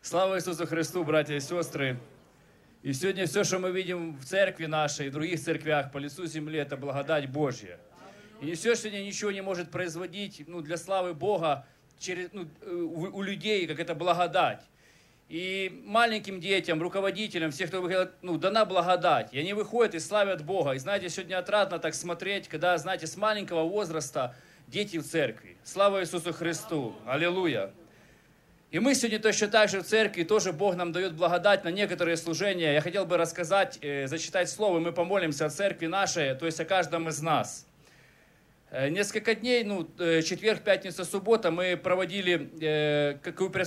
Слава Иисусу Христу, братья и сестры! И сегодня все, что мы видим в церкви нашей, в других церквях, по лицу земли, это благодать Божья. И все сегодня ничего не может производить для славы Бога у людей, как это благодать. И маленьким детям, руководителям, всех, кто выходит, дана благодать. И они выходят и славят Бога. И знаете, сегодня отрадно так смотреть, когда, знаете, с маленького возраста дети в церкви. Слава Иисусу Христу! Аллилуйя! И мы сегодня точно так же в церкви, тоже Бог нам дает благодать на некоторые служения. Я хотел бы рассказать, зачитать слово, мы помолимся о церкви нашей, то есть о каждом из нас. Несколько дней, четверг, пятница, суббота, мы проводили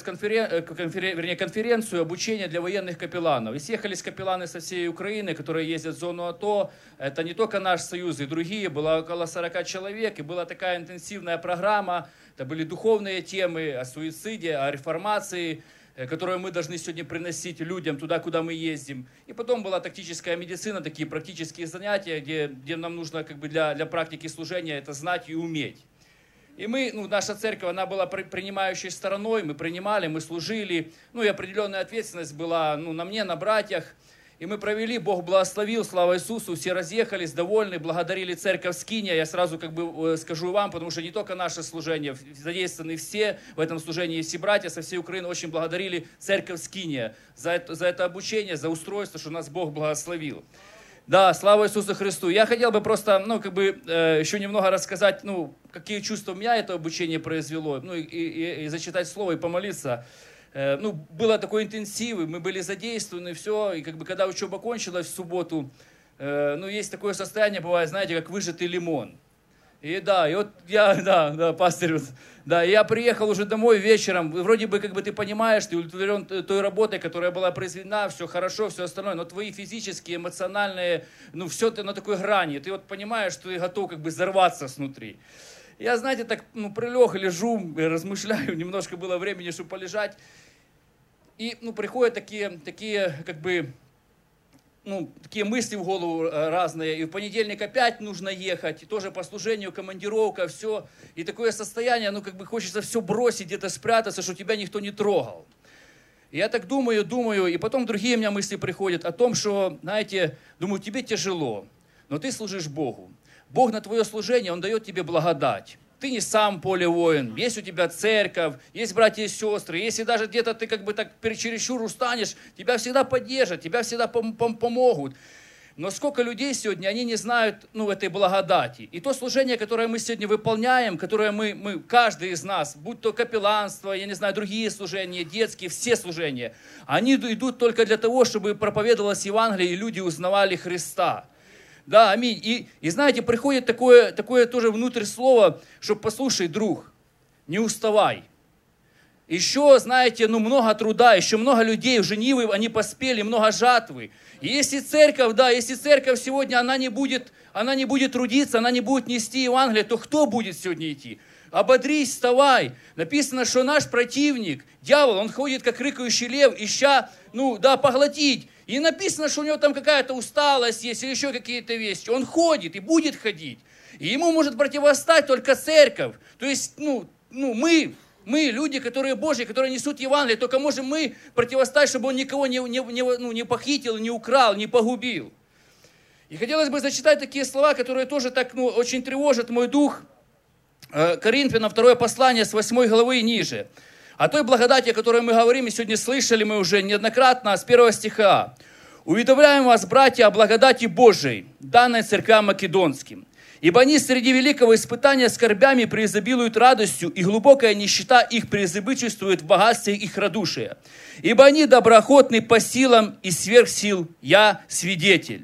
конференцию обучения для военных капелланов. И съехались капелланы со всей Украины, которые ездят в зону АТО. Это не только наш союз, и другие. Было около 40 человек, и была такая интенсивная программа. Это были духовные темы о суициде, о реформации, которую мы должны сегодня приносить людям туда, куда мы ездим. И потом была тактическая медицина, такие практические занятия, где нам нужно для практики служения это знать и уметь. И мы, наша церковь, она была принимающей стороной, мы принимали, мы служили. И определенная ответственность была на мне, на братьях. И мы провели, Бог благословил, слава Иисусу, все разъехались, довольны, благодарили церковь Скиния. Я сразу скажу вам, потому что не только наше служение, задействованы все в этом служении, все братья со всей Украины очень благодарили церковь Скиния за это обучение, за устройство, что нас Бог благословил. Да, слава Иисусу Христу. Я хотел бы просто, еще немного рассказать, какие чувства у меня это обучение произвело, и зачитать слово, и помолиться. Было такой интенсив, мы были задействованы, все, и когда учеба кончилась в субботу, есть такое состояние, бывает, знаете, как выжатый лимон. И пастырь, я приехал уже домой вечером, и вроде бы, ты понимаешь, ты удовлетворен той работой, которая была произведена, все хорошо, все остальное, но твои физические, эмоциональные, все ты на такой грани, ты понимаешь, что ты готов взорваться снутри. Я, знаете, так прилег, лежу, размышляю, немножко было времени, чтобы полежать. И приходят такие мысли в голову разные. И в понедельник опять нужно ехать, и тоже по служению, командировка, все. И такое состояние, хочется все бросить, где-то спрятаться, чтобы тебя никто не трогал. И я так думаю, и потом другие у меня мысли приходят о том, что, знаете, думаю, тебе тяжело, но ты служишь Богу. Бог на твое служение, Он дает тебе благодать. Ты не сам поле воин, есть у тебя церковь, есть братья и сестры. Если даже где-то ты чересчур устанешь, тебя всегда поддержат, тебя всегда помогут. Но сколько людей сегодня, они не знают этой благодати. И то служение, которое мы сегодня выполняем, которое мы, каждый из нас, будь то капелланство, я не знаю, другие служения, детские, все служения, они идут только для того, чтобы проповедовалось Евангелие, и люди узнавали Христа. Да, аминь. И знаете, приходит такое тоже внутрь слово, что послушай, друг, не уставай. Еще, знаете, много труда, еще много людей уже нивы, они поспели, много жатвы. И если церковь сегодня, она не будет трудиться, она не будет нести Евангелие, то кто будет сегодня идти? Ободрись, вставай. Написано, что наш противник, дьявол, он ходит, как рыкающий лев, ища, поглотить. И написано, что у него там какая-то усталость есть, или еще какие-то вещи. Он ходит и будет ходить. И ему может противостать только церковь. То есть, мы, люди, которые Божьи, которые несут Евангелие, только можем мы противостать, чтобы он никого не похитил, не украл, не погубил. И хотелось бы зачитать такие слова, которые тоже так, очень тревожат мой дух. Коринфянам 2 послание с 8 главы и ниже. О той благодати, о которой мы говорим, и сегодня слышали мы уже неоднократно, с 1 стиха. «Уведомляем вас, братья, о благодати Божией, данной церквям македонским. Ибо они среди великого испытания скорбями преизобилуют радостью, и глубокая нищета их преизобычествует в богатстве их радушия. Ибо они доброохотны по силам и сверх сил, я свидетель».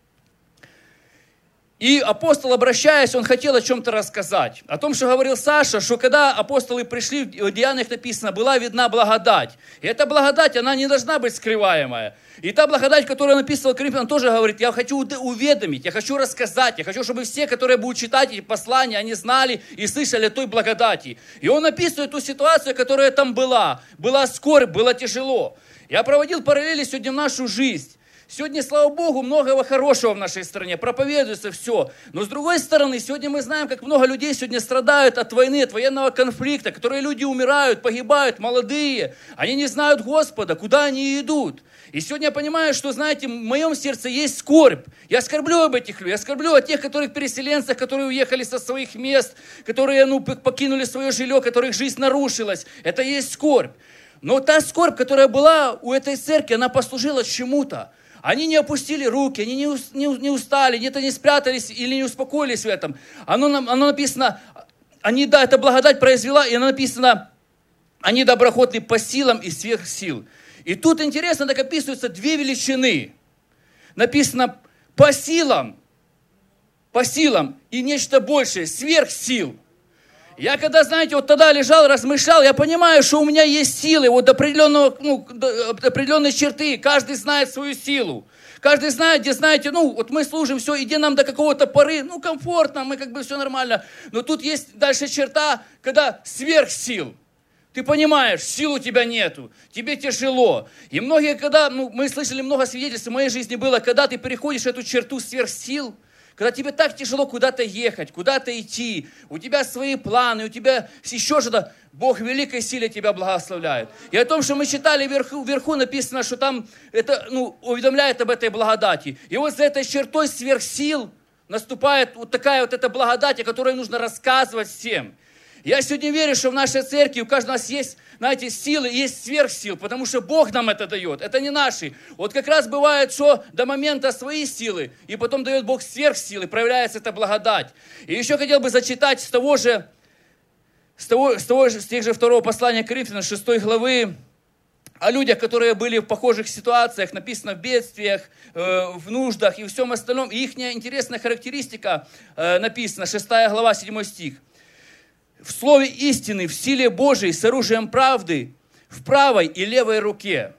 И апостол, обращаясь, он хотел о чем-то рассказать. О том, что говорил Саша, что когда апостолы пришли, в Деяниях написано, была видна благодать. И эта благодать, она не должна быть скрываемая. И та благодать, которую он написал Коринфянам, тоже говорит, я хочу уведомить, я хочу рассказать, я хочу, чтобы все, которые будут читать эти послания, они знали и слышали о той благодати. И он описывает ту ситуацию, которая там была. Была скорбь, было тяжело. Я проводил параллели сегодня в нашу жизнь. Сегодня, слава Богу, многого хорошего в нашей стране, проповедуется все. Но с другой стороны, сегодня мы знаем, как много людей сегодня страдают от войны, от военного конфликта, которые люди умирают, погибают, молодые. Они не знают Господа, куда они идут. И сегодня я понимаю, что, знаете, в моем сердце есть скорбь. Я скорблю об этих людях, я скорблю о тех, которых переселенцах, которые уехали со своих мест, которые покинули свое жилье, которых жизнь нарушилась. Это есть скорбь. Но та скорбь, которая была у этой церкви, она послужила чему-то. Они не опустили руки, они не устали, где-то не спрятались или не успокоились в этом. Оно написано, эта благодать произвела, и оно написано, они доброхотны по силам и сверх сил. И тут интересно, так описываются две величины. Написано по силам и нечто большее, сверх сил. Я когда, знаете, вот тогда лежал, размышлял, я понимаю, что у меня есть силы, вот до определенной черты. Каждый знает свою силу. Каждый знает, где, знаете, вот мы служим, все, и где нам до какого-то поры, комфортно, мы как бы все нормально. Но тут есть дальше черта, когда сверх сил. Ты понимаешь, сил у тебя нету, тебе тяжело. И многие, когда, мы слышали много свидетельств в моей жизни было, когда ты переходишь эту черту сверх сил, когда тебе так тяжело куда-то ехать, куда-то идти, у тебя свои планы, у тебя еще что-то, Бог в великой силе тебя благословляет. И о том, что мы читали вверху написано, что там это, уведомляет об этой благодати. И вот за этой чертой сверх сил наступает вот такая вот эта благодать, о которой нужно рассказывать всем. Я сегодня верю, что в нашей церкви у каждого нас есть, знаете, силы, есть сверхсил, потому что Бог нам это дает, это не наши. Вот как раз бывает, что до момента свои силы, и потом дает Бог сверхсилы, проявляется эта благодать. И еще хотел бы зачитать с тех же второго послания Коринфянам, 6 главы, о людях, которые были в похожих ситуациях, написано в бедствиях, в нуждах и всем остальном. И их интересная характеристика написана, 6 глава, 7 стих. В слове истины, в силе Божией, с оружием правды, в правой и левой руке.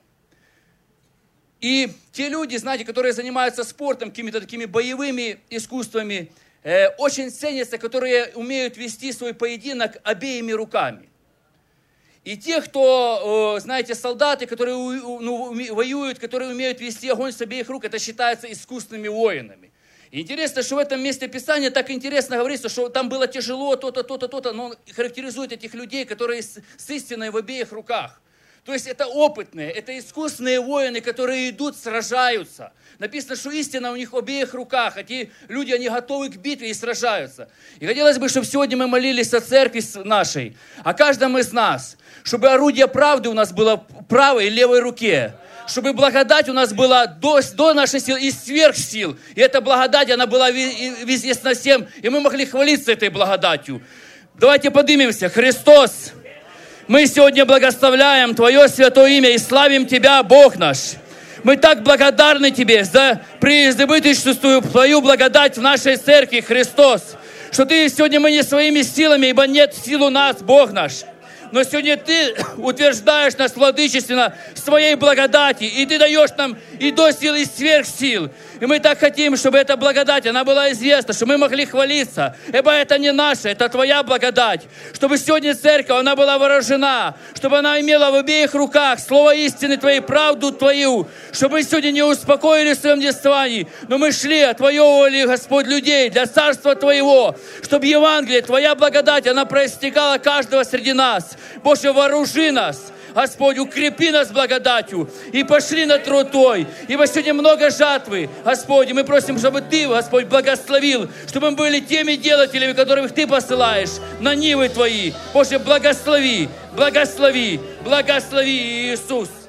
И те люди, знаете, которые занимаются спортом, какими-то такими боевыми искусствами, очень ценятся, которые умеют вести свой поединок обеими руками. И те, кто, знаете, солдаты, которые воюют, которые умеют вести огонь с обеих рук, это считается искусными воинами. Интересно, что в этом месте Писания так интересно говорится, что там было тяжело, то-то, то-то, то-то, но он характеризует этих людей, которые с истиной в обеих руках. То есть это опытные, это искусные воины, которые идут, сражаются. Написано, что истина у них в обеих руках. Эти люди, они готовы к битве и сражаются. И хотелось бы, чтобы сегодня мы молились о церкви нашей, о каждом из нас, чтобы орудие правды у нас было в правой и левой руке. Чтобы благодать у нас была до нашей силы и сверх сил. И эта благодать, она была известна всем. И мы могли хвалиться этой благодатью. Давайте поднимемся. Христос, мы сегодня благословляем Твое святое имя и славим Тебя, Бог наш. Мы так благодарны Тебе за преизбыточную Твою благодать в нашей церкви, Христос. Что Ты сегодня мы не своими силами, ибо нет сил у нас, Бог наш. Но сегодня Ты утверждаешь нас владычественно своей благодати, и Ты даешь нам и до сил, и сверх сил. И мы так хотим, чтобы эта благодать, она была известна, чтобы мы могли хвалиться. Ибо это не наше, это Твоя благодать. Чтобы сегодня церковь, она была вооружена, чтобы она имела в обеих руках слово истины Твоей, правду Твою. Чтобы мы сегодня не успокоились в своем действовании, но мы шли от Твоей воли, Господь, людей, для Царства Твоего. Чтобы Евангелие, Твоя благодать, она проистекала каждого среди нас. Боже, вооружи нас, Господь, укрепи нас благодатью и пошли на труд Твой. Ибо сегодня много жатвы, Господь, и мы просим, чтобы Ты, Господь, благословил, чтобы мы были теми делателями, которых Ты посылаешь на нивы Твои. Боже, благослови, благослови, благослови, Иисус.